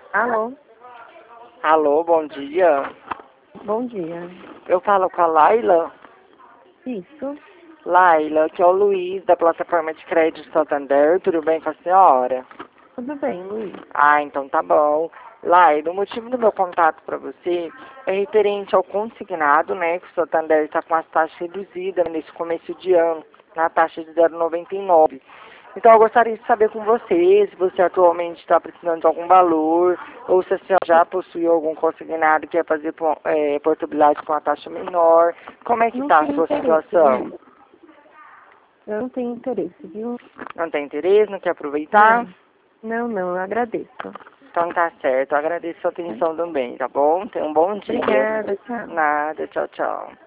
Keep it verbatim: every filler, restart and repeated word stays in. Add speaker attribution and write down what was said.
Speaker 1: Alô,
Speaker 2: Alô, bom dia.
Speaker 1: bom dia.
Speaker 2: Eu falo com a Laila.
Speaker 1: Isso,
Speaker 2: Laila, que é o Luiz, da plataforma de crédito Santander. Tudo bem com a senhora?
Speaker 1: tudo bem, Luiz?
Speaker 2: Ah, então tá bom. Laila, o motivo do meu contato para você é referente ao consignado, né? Que o Santander está com as taxas reduzidas nesse começo de ano, na taxa de zero vírgula noventa e nove. Então eu gostaria de saber com você se você atualmente está precisando de algum valor ou se a senhora já possui algum consignado que quer fazer é, portabilidade com a taxa menor. Como é que
Speaker 1: Não
Speaker 2: está a
Speaker 1: tenho
Speaker 2: sua
Speaker 1: interesse,
Speaker 2: situação?
Speaker 1: viu? Eu não tenho interesse, viu?
Speaker 2: Não tem interesse? Não quer aproveitar?
Speaker 1: Não, não, não, eu agradeço.
Speaker 2: Então tá certo. Eu agradeço a sua atenção também, tá bom? Tenha um bom dia.
Speaker 1: Obrigada, tchau.
Speaker 2: Nada. Tchau, tchau.